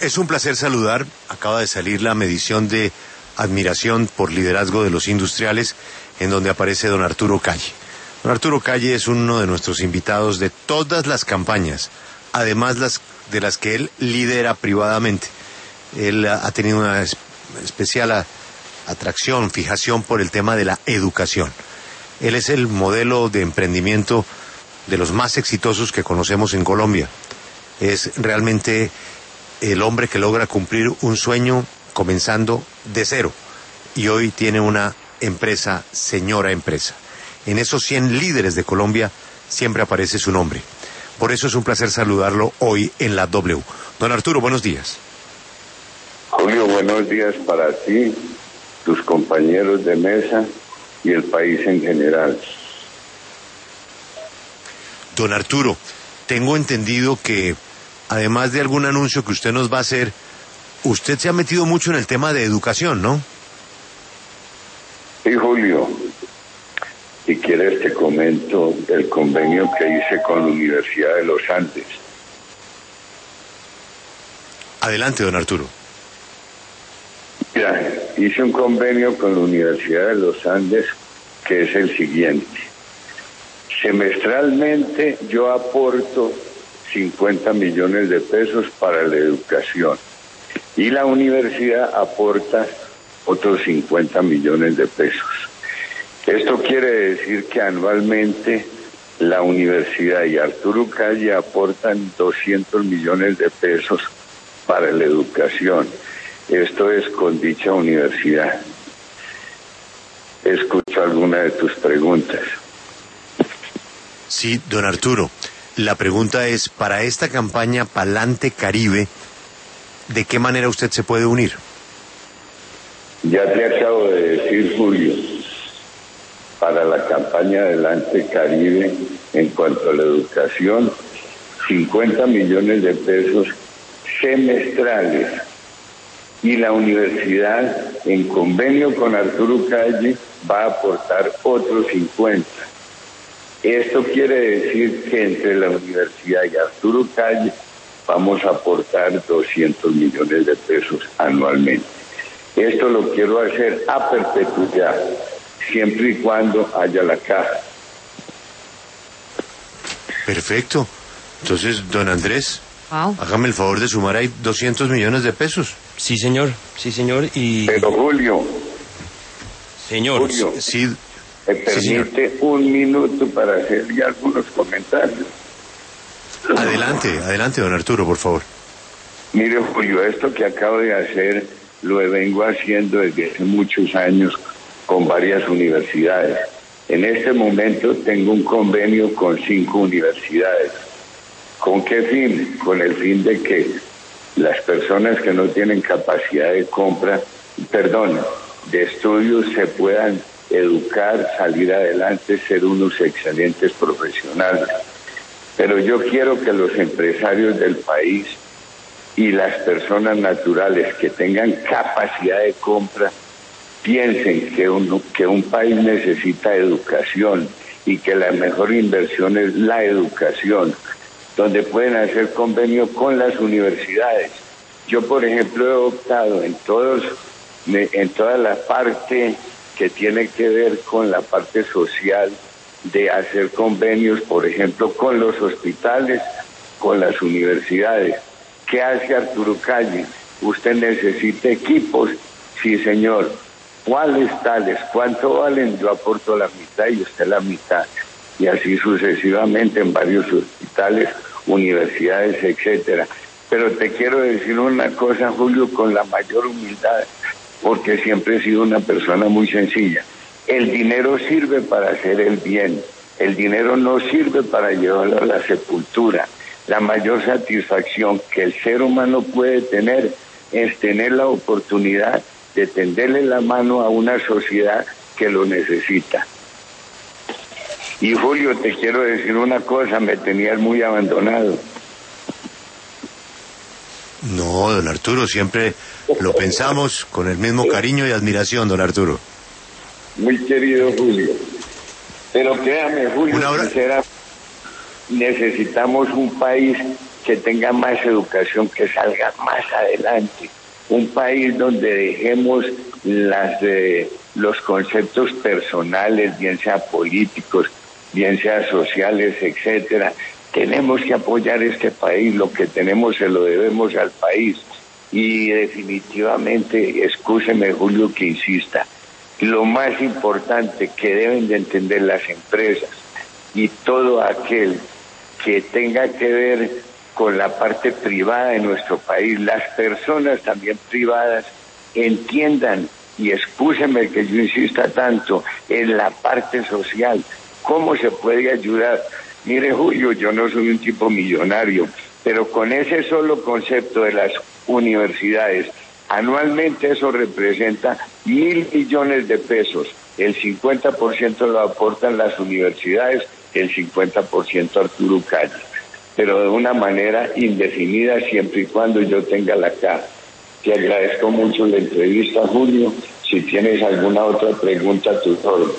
es un placer saludar. Acaba de salir la medición de admiración por liderazgo de los industriales, en donde aparece don Arturo Calle. Don Arturo Calle es uno de nuestros invitados de todas las campañas, además de las que él lidera privadamente. Él ha tenido una especial atracción, fijación por el tema de la educación. Él es el modelo de emprendimiento de los más exitosos que conocemos en Colombia. Es realmente el hombre que logra cumplir un sueño comenzando de cero. Y hoy tiene una empresa, señora empresa. En esos 100 líderes de Colombia siempre aparece su nombre. Por eso es un placer saludarlo hoy en la W. Don Arturo, buenos días. Julio, buenos días para ti, tus compañeros de mesa y el país en general. Don Arturo, tengo entendido que, además de algún anuncio que usted nos va a hacer, usted se ha metido mucho en el tema de educación, ¿no? Sí, Julio. Si quieres te comento el convenio que hice con la Universidad de los Andes. Adelante, don Arturo. Mira, hice un convenio con la Universidad de los Andes que es el siguiente. Semestralmente yo aporto 50 millones de pesos para la educación y la universidad aporta otros 50 millones de pesos. Esto quiere decir que anualmente la universidad y Arturo Calle aportan 200 millones de pesos para la educación. Esto es con dicha universidad. Escucho alguna de tus preguntas. Sí, don Arturo. La pregunta es, para esta campaña Palante Caribe, ¿de qué manera usted se puede unir? Ya te acabo de decir, Julio, para la campaña Adelante Caribe, en cuanto a la educación, 50 millones de pesos semestrales. Y la universidad, en convenio con Arturo Calle, va a aportar otros 50. Esto quiere decir que entre la universidad y Arturo Calle vamos a aportar 200 millones de pesos anualmente. Esto lo quiero hacer a perpetuidad, siempre y cuando haya la caja. Perfecto. Entonces, don Andrés, hágame el favor de sumar ahí 200 millones de pesos. Sí, señor. Y... Pero Julio, sí, ¿me permite un minuto para hacer ya algunos comentarios? Adelante, don Arturo, por favor. Mire, Julio, esto que acabo de hacer lo vengo haciendo desde hace muchos años con varias universidades. En este momento tengo un convenio con 5 universidades. ¿Con qué fin? Con el fin de que las personas que no tienen capacidad de de estudios se puedan educar, salir adelante, ser unos excelentes profesionales. Pero yo quiero que los empresarios del país y las personas naturales que tengan capacidad de compra piensen que un país necesita educación y que la mejor inversión es la educación, donde pueden hacer convenio con las universidades. Yo, por ejemplo, he optado en toda la parte que tiene que ver con la parte social, de hacer convenios, por ejemplo, con los hospitales, con las universidades. ¿Qué hace Arturo Calle? Usted necesita equipos. Sí, señor. ¿Cuáles tales? ¿Cuánto valen? Yo aporto la mitad y usted la mitad. Y así sucesivamente en varios hospitales, universidades, etcétera. Pero te quiero decir una cosa, Julio, con la mayor humildad, porque siempre he sido una persona muy sencilla. El dinero sirve para hacer el bien. El dinero no sirve para llevarlo a la sepultura. La mayor satisfacción que el ser humano puede tener es tener la oportunidad de tenderle la mano a una sociedad que lo necesita. Y Julio, te quiero decir una cosa, me tenías muy abandonado. No, don Arturo, siempre lo pensamos con el mismo cariño y admiración, don Arturo. Muy querido Julio. Pero créame, Julio, necesitamos un país que tenga más educación, que salga más adelante. Un país donde dejemos los conceptos personales, bien sea políticos, bien sea sociales, etcétera. Tenemos que apoyar este país, lo que tenemos se lo debemos al país. Y definitivamente, excúseme Julio que insista, lo más importante que deben de entender las empresas y todo aquel que tenga que ver con la parte privada de nuestro país, las personas también privadas entiendan, y excúseme que yo insista tanto, en la parte social, cómo se puede ayudar. Mire Julio, yo no soy un tipo millonario, pero con ese solo concepto de las universidades, anualmente eso representa 1.000 millones de pesos. El 50% lo aportan las universidades, el 50% Arturo Calle, pero de una manera indefinida siempre y cuando yo tenga la cara. Te agradezco mucho la entrevista, Julio. Si tienes alguna otra pregunta, a tus órdenes.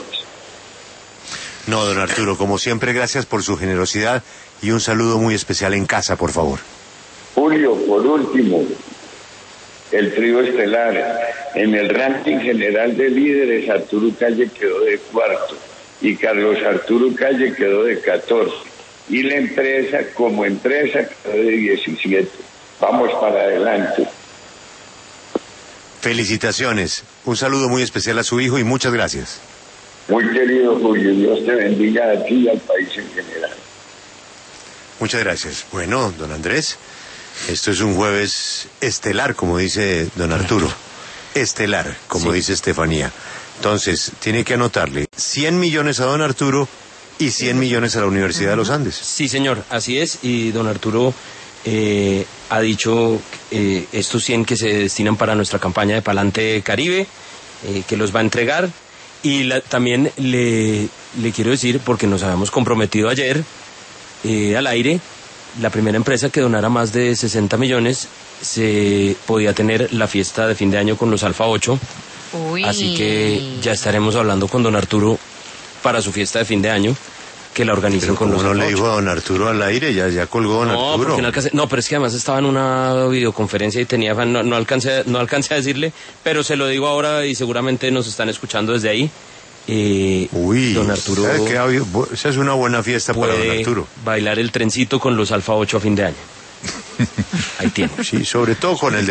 No, don Arturo, como siempre, gracias por su generosidad y un saludo muy especial en casa, por favor. Julio, por último, el trío estelar. En el ranking general de líderes, Arturo Calle quedó de cuarto y Carlos Arturo Calle quedó de 14. Y la empresa, como empresa, quedó de 17. Vamos para adelante. Felicitaciones. Un saludo muy especial a su hijo y muchas gracias. Muy querido Julio, Dios te bendiga a ti y al país en general. Muchas gracias. Bueno, don Andrés, esto es un jueves estelar, como dice don Arturo. Estelar, como dice Estefanía. Entonces, tiene que anotarle 100 millones a don Arturo y 100 millones a la Universidad de los Andes. Sí, señor, así es. Y don Arturo ha dicho estos 100 que se destinan para nuestra campaña de Palante Caribe, que los va a entregar. Y también le quiero decir, porque nos habíamos comprometido ayer al aire, la primera empresa que donara más de 60 millones se podía tener la fiesta de fin de año con los Alfa 8. Uy. Así que ya estaremos hablando con don Arturo para su fiesta de fin de año, que la organicen Pero con los ¿cómo no Alfa le 8? dijo a don Arturo al aire? Ya colgó don Arturo. Porque no alcancé, no, pero es que además estaba en una videoconferencia y tenía no alcancé a decirle, pero se lo digo ahora y seguramente nos están escuchando desde ahí. Uy, don Arturo, ¿sabe qué? Esa es una buena fiesta para don Arturo. Bailar el trencito con los Alfa 8 a fin de año. Ahí tiene. Sí, sobre todo con el